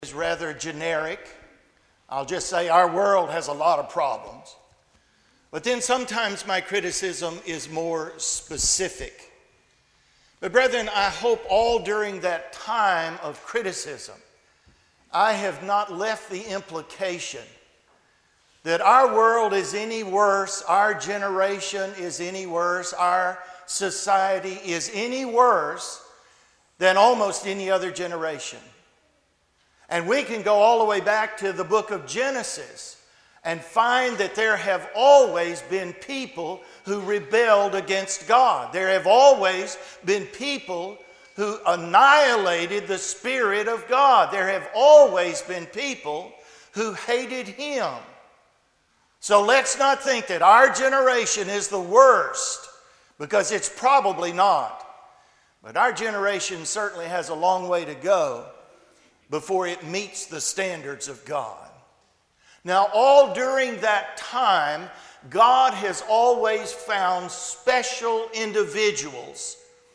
is rather generic. I'll just say our world has a lot of problems. But then sometimes my criticism is more specific. But brethren, I hope all during that time of criticism, I have not left the implication that our world is any worse, our generation is any worse, our society is any worse than almost any other generation. And we can go all the way back to the book of Genesis and find that there have always been people who rebelled against God. There have always been people who annihilated the Spirit of God. There have always been people who hated Him. So let's not think that our generation is the worst, because it's probably not. But our generation certainly has a long way to go before it meets the standards of God. Now, all during that time, God has always found special individuals.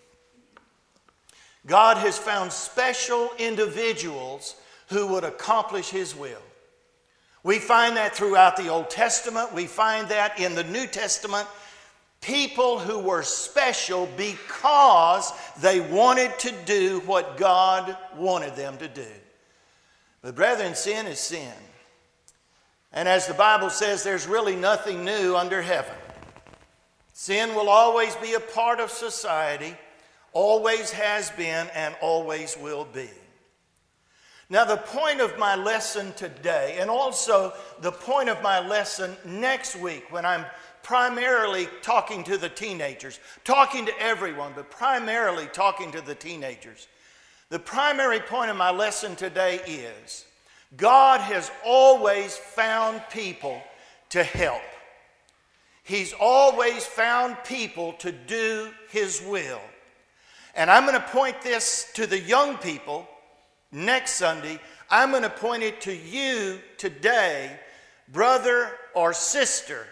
God has found special individuals who would accomplish His will. We find that throughout the Old Testament. We find that in the New Testament. People who were special because they wanted to do what God wanted them to do. But brethren, sin is sin. And as the Bible says, there's really nothing new under heaven. Sin will always be a part of society, always has been, and always will be. Now, the point of my lesson today, and also the point of my lesson next week, when I'm primarily talking to the teenagers, talking to everyone, but primarily talking to the teenagers. The primary point of my lesson today is God has always found people to help. He's always found people to do His will. And I'm going to point this to the young people next Sunday. I'm going to point it to you today, brother or sister.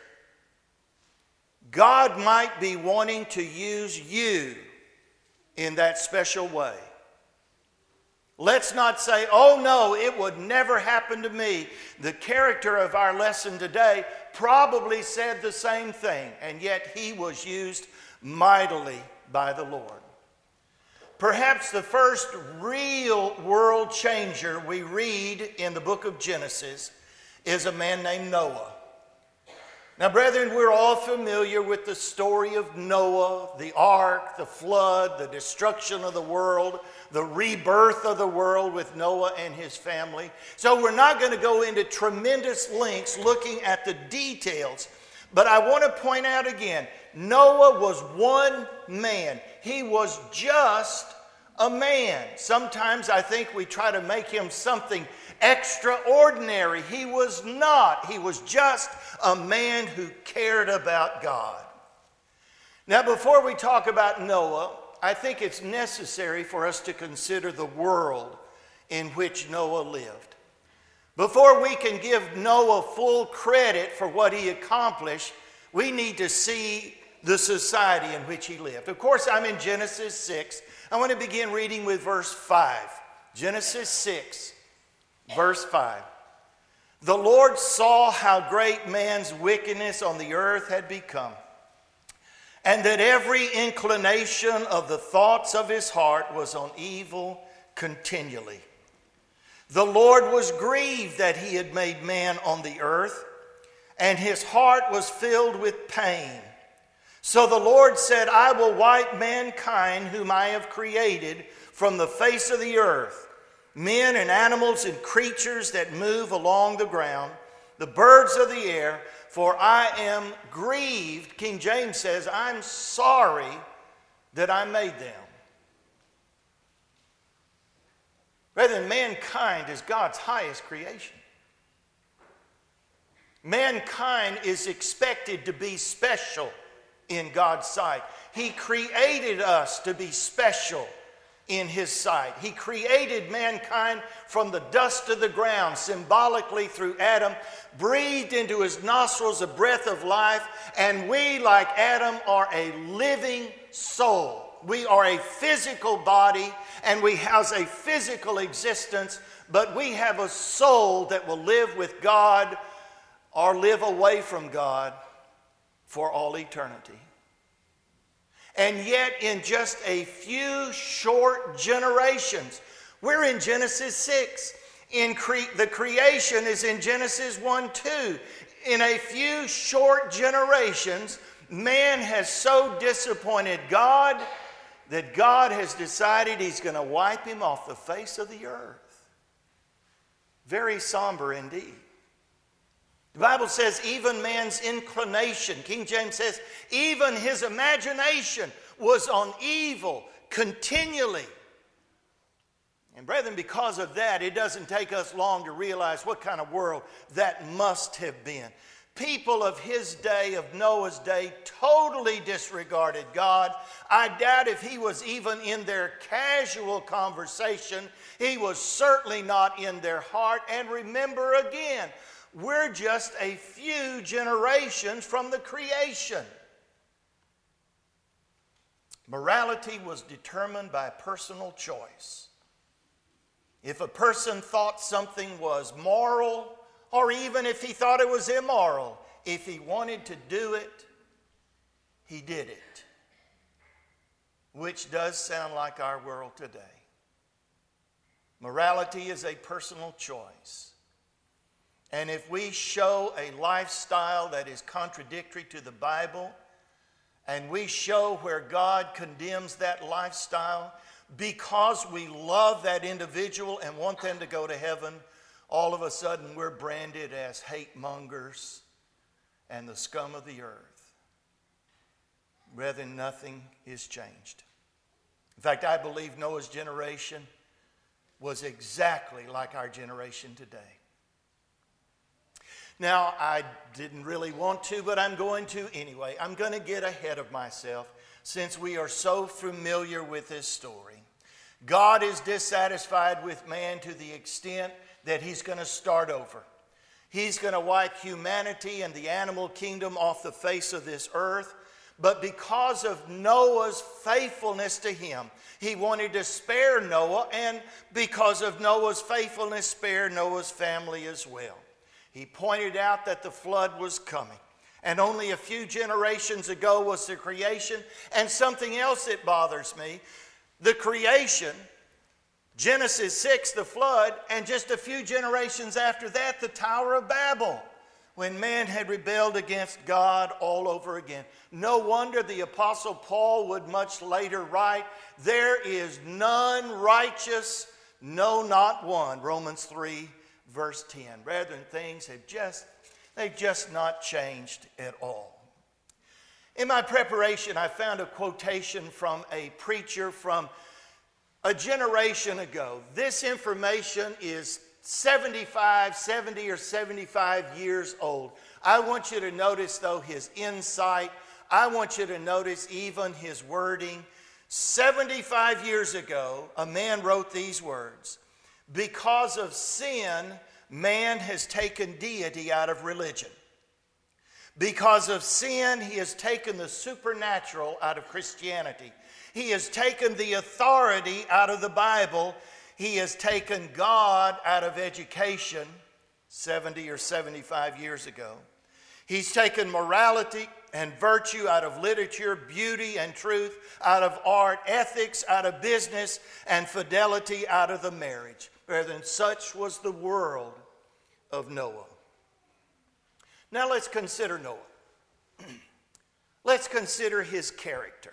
God might be wanting to use you in that special way. Let's not say, oh no, it would never happen to me. The character of our lesson today probably said the same thing, and yet he was used mightily by the Lord. Perhaps the first real world changer we read in the book of Genesis is a man named Noah. Now, brethren, we're all familiar with the story of Noah, the ark, the flood, the destruction of the world, the rebirth of the world with Noah and his family. So we're not going to go into tremendous lengths looking at the details. But I want to point out again, Noah was one man. He was just a man. Sometimes I think we try to make him something extraordinary. He was not. He was just a man who cared about God. Now, before we talk about Noah, I think it's necessary for us to consider the world in which Noah lived. Before we can give Noah full credit for what he accomplished, we need to see the society in which he lived. Of course, I'm in Genesis 6. I want to begin reading with verse 5. Genesis 6. Verse 5, the Lord saw how great man's wickedness on the earth had become, and that every inclination of the thoughts of his heart was on evil continually. The Lord was grieved that he had made man on the earth, and his heart was filled with pain. So the Lord said, I will wipe mankind whom I have created from the face of the earth, men and animals and creatures that move along the ground, the birds of the air, for I am grieved. King James says, I'm sorry that I made them. Brethren, mankind is God's highest creation. Mankind is expected to be special in God's sight. He created us to be special in His sight. He created mankind from the dust of the ground, symbolically through Adam, breathed into his nostrils a breath of life, and we, like Adam, are a living soul. We are a physical body, and we house a physical existence, but we have a soul that will live with God or live away from God for all eternity. And yet in just a few short generations, we're in Genesis 6. The creation is in Genesis 1-2. In a few short generations, man has so disappointed God that God has decided He's going to wipe him off the face of the earth. Very somber indeed. The Bible says even man's inclination, King James says, even his imagination was on evil continually. And brethren, because of that, it doesn't take us long to realize what kind of world that must have been. People of his day, of Noah's day, totally disregarded God. I doubt if he was even in their casual conversation. He was certainly not in their heart. And remember again, we're just a few generations from the creation. Morality was determined by personal choice. If a person thought something was moral, or even if he thought it was immoral, if he wanted to do it, he did it. Which does sound like our world today. Morality is a personal choice. And if we show a lifestyle that is contradictory to the Bible, and we show where God condemns that lifestyle, because we love that individual and want them to go to heaven, all of a sudden we're branded as hate mongers and the scum of the earth. Brethren, nothing is changed. In fact, I believe Noah's generation was exactly like our generation today. Now, I didn't really want to, but I'm going to anyway. I'm going to get ahead of myself since we are so familiar with this story. God is dissatisfied with man to the extent that He's going to start over. He's going to wipe humanity and the animal kingdom off the face of this earth. But because of Noah's faithfulness to Him, He wanted to spare Noah, and because of Noah's faithfulness, spare Noah's family as well. He pointed out that the flood was coming. And only a few generations ago was the creation. And something else that bothers me, the creation, Genesis 6, the flood, and just a few generations after that, the Tower of Babel, when man had rebelled against God all over again. No wonder the Apostle Paul would much later write, "There is none righteous, no, not one." Romans 3, verse 10. Brethren, things have they've just not changed at all. In my preparation, I found a quotation from a preacher from a generation ago. This information is 70 or 75 years old. I want you to notice, though, his insight. I want you to notice even his wording. 75 years ago, a man wrote these words: "Because of sin, man has taken deity out of religion. Because of sin, he has taken the supernatural out of Christianity. He has taken the authority out of the Bible. He has taken God out of education 70 or 75 years ago. He's taken morality and virtue out of literature, beauty and truth out of art, ethics out of business, and fidelity out of the marriage." Brethren, such was the world of Noah. Now let's consider Noah. Let's consider his character.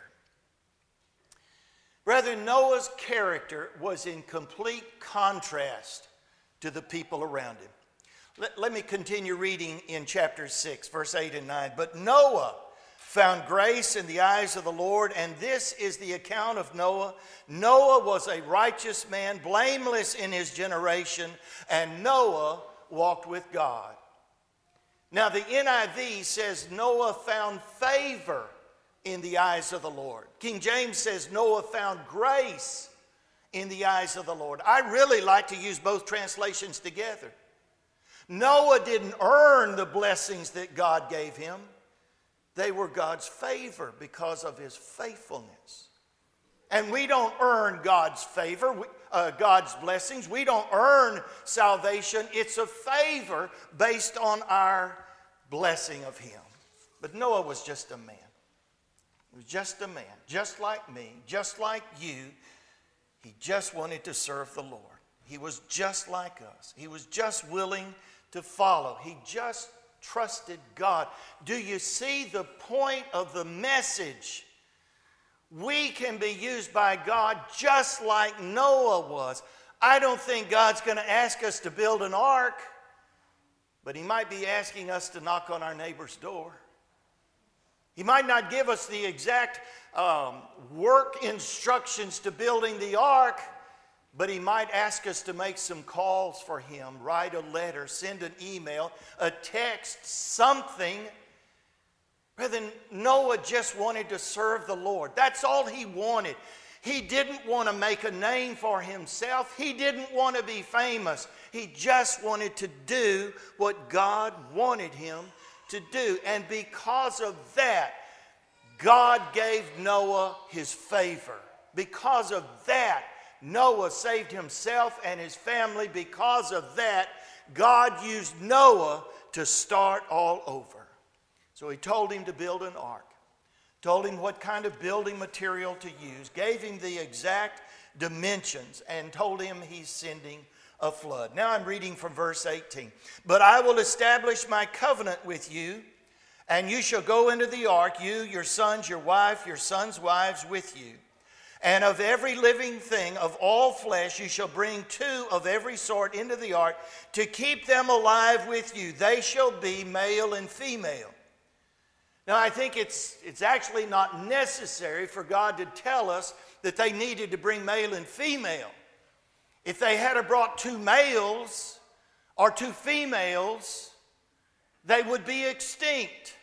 Brethren, Noah's character was in complete contrast to the people around him. Let me continue reading in chapter 6, verse 8 and 9. "But Noah found grace in the eyes of the Lord, and this is the account of Noah. Noah was a righteous man, blameless in his generation, and Noah walked with God." Now the NIV says Noah found favor in the eyes of the Lord. King James says Noah found grace in the eyes of the Lord. I really like to use both translations together. Noah didn't earn the blessings that God gave him. They were God's favor because of his faithfulness. And we don't earn God's favor, God's blessings. We don't earn salvation. It's a favor based on our blessing of Him. But Noah was just a man. He was just a man, just like me, just like you. He just wanted to serve the Lord. He was just like us. He was just willing to follow. He just trusted God. Do you see the point of the message? We can be used by God just like Noah was. I don't think God's going to ask us to build an ark, but He might be asking us to knock on our neighbor's door. He might not give us the exact work instructions to building the ark, but He might ask us to make some calls for Him, write a letter, send an email, a text, something. Brethren, Noah just wanted to serve the Lord. That's all he wanted. He didn't want to make a name for himself. He didn't want to be famous. He just wanted to do what God wanted him to do. And because of that, God gave Noah His favor. Because of that, Noah saved himself and his family. Because of that, God used Noah to start all over. So He told him to build an ark, told him what kind of building material to use, gave him the exact dimensions, and told him He's sending a flood. Now I'm reading from verse 18. But I will establish my covenant with you, and you shall go into the ark, you, your sons, your wife, your sons' wives with you. And of every living thing, of all flesh, you shall bring 2 of every sort into the ark to keep them alive with you. They shall be male and female. Now, I think it's actually not necessary for God to tell us that they needed to bring male and female. If they had brought 2 males or 2 females, they would be extinct.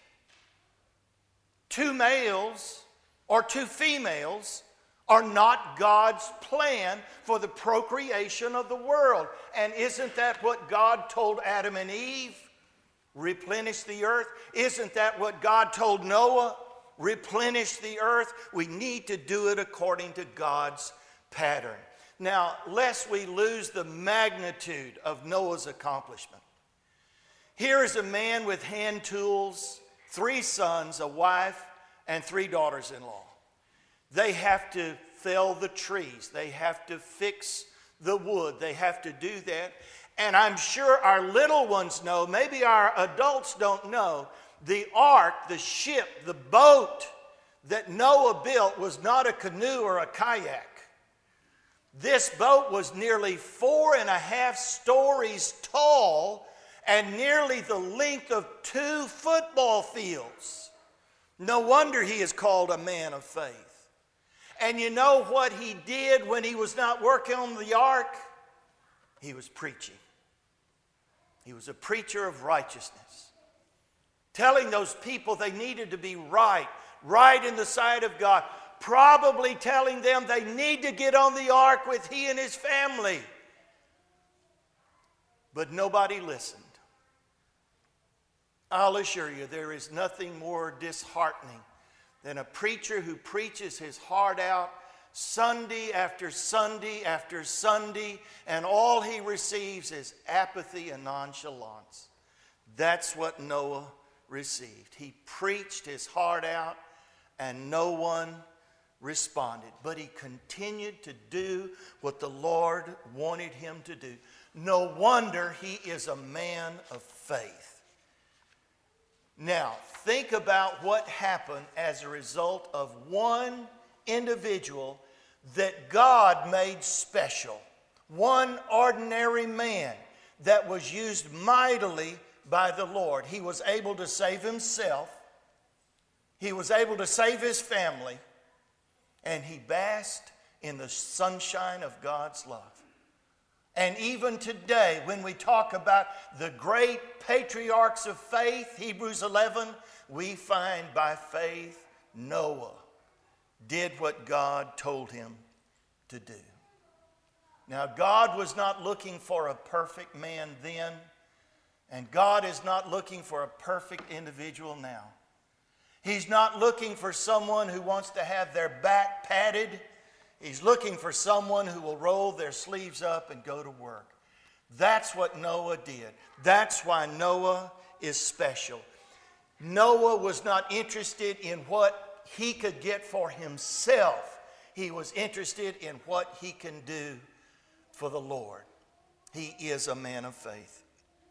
2 males or 2 females are not God's plan for the procreation of the world. And isn't that what God told Adam and Eve? Replenish the earth. Isn't that what God told Noah? Replenish the earth. We need to do it according to God's pattern. Now, lest we lose the magnitude of Noah's accomplishment, here is a man with hand tools, 3 sons, a wife, and 3 daughters-in-law. They have to fell the trees. They have to fix the wood. They have to do that. And I'm sure our little ones know, maybe our adults don't know, the ark, the ship, the boat that Noah built was not a canoe or a kayak. This boat was nearly 4.5 stories tall and nearly the length of 2 football fields. No wonder he is called a man of faith. And you know what he did when he was not working on the ark? He was preaching. He was a preacher of righteousness, telling those people they needed to be right in the sight of God, probably telling them they need to get on the ark with he and his family. But nobody listened. I'll assure you, there is nothing more disheartening than a preacher who preaches his heart out Sunday after Sunday after Sunday, and all he receives is apathy and nonchalance. That's what Noah received. He preached his heart out, and no one responded. But he continued to do what the Lord wanted him to do. No wonder he is a man of faith. Now, think about what happened as a result of one individual that God made special. One ordinary man that was used mightily by the Lord. He was able to save himself. He was able to save his family. And he basked in the sunshine of God's love. And even today, when we talk about the great patriarchs of faith, Hebrews 11, we find by faith Noah did what God told him to do. Now, God was not looking for a perfect man then, and God is not looking for a perfect individual now. He's not looking for someone who wants to have their back patted He's looking for someone who will roll their sleeves up and go to work. That's what Noah did. That's why Noah is special. Noah was not interested in what he could get for himself. He was interested in what he can do for the Lord. He is a man of faith.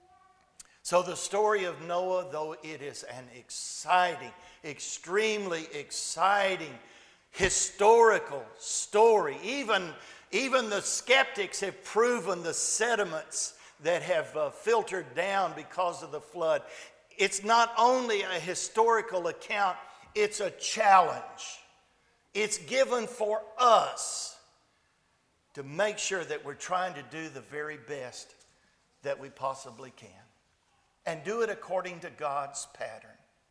So the story of Noah, though it is an exciting, extremely exciting, historical story, even the skeptics have proven the sediments that have filtered down because of the flood. It's not only a historical account, it's a challenge. It's given for us to make sure that we're trying to do the very best that we possibly can. And do it according to God's pattern.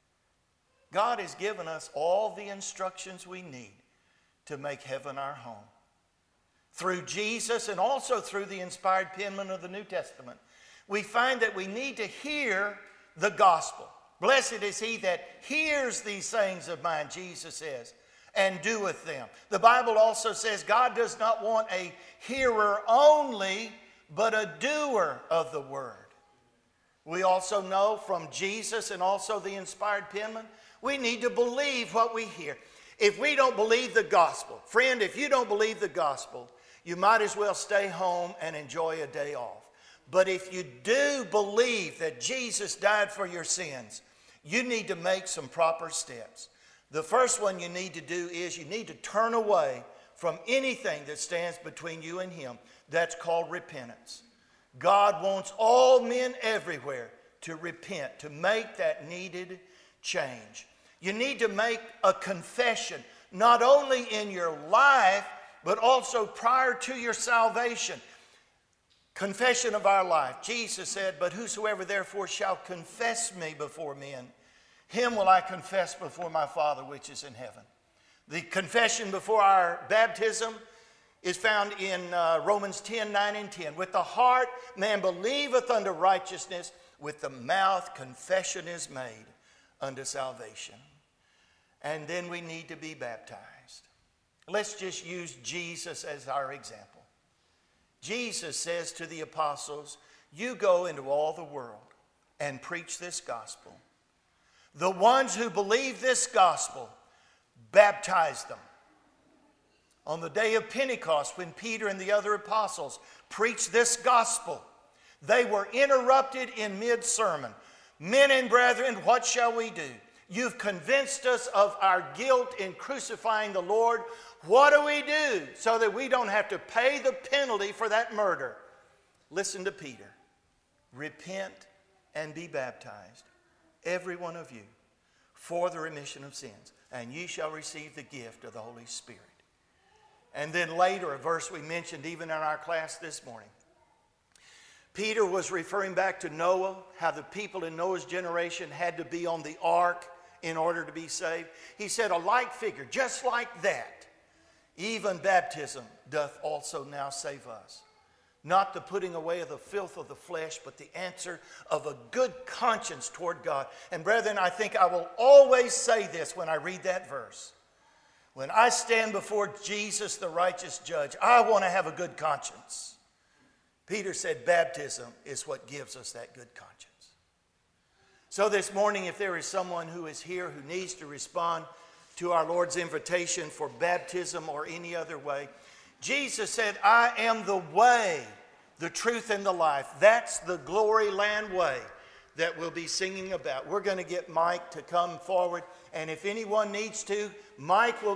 God has given us all the instructions we need to make heaven our home. Through Jesus and also through the inspired penman of the New Testament, we find that we need to hear the gospel. Blessed is he that hears these sayings of mine, Jesus says, and doeth them. The Bible also says God does not want a hearer only, but a doer of the word. We also know from Jesus and also the inspired penman, we need to believe what we hear. If we don't believe the gospel, friend, if you don't believe the gospel, you might as well stay home and enjoy a day off. But if you do believe that Jesus died for your sins, you need to make some proper steps. The first one you need to do is you need to turn away from anything that stands between you and him. That's called repentance. God wants all men everywhere to repent, to make that needed change. You need to make a confession, not only in your life, but also prior to your salvation. Confession of our life. Jesus said, but whosoever therefore shall confess me before men, him will I confess before my Father which is in heaven. The confession before our baptism is found in Romans 10, 9 and 10. With the heart man believeth unto righteousness, with the mouth confession is made unto salvation. And then we need to be baptized. Let's just use Jesus as our example. Jesus says to the apostles, you go into all the world and preach this gospel. The ones who believe this gospel, baptize them. On the day of Pentecost, when Peter and the other apostles preached this gospel, they were interrupted in mid-sermon. Men and brethren, what shall we do? You've convinced us of our guilt in crucifying the Lord. What do we do so that we don't have to pay the penalty for that murder? Listen to Peter. Repent and be baptized, every one of you, for the remission of sins, and ye shall receive the gift of the Holy Spirit. And then later, a verse we mentioned even in our class this morning. Peter was referring back to Noah, how the people in Noah's generation had to be on the ark in order to be saved. He said, a like figure, just like that, even baptism doth also now save us. Not the putting away of the filth of the flesh, but the answer of a good conscience toward God. And brethren, I think I will always say this when I read that verse. When I stand before Jesus, the righteous judge, I want to have a good conscience. Peter said baptism is what gives us that good conscience. So this morning, if there is someone who is here who needs to respond to our Lord's invitation for baptism or any other way, Jesus said, I am the way, the truth, and the life. That's the Glory Land way that we'll be singing about. We're going to get Mike to come forward, and if anyone needs to, Mike will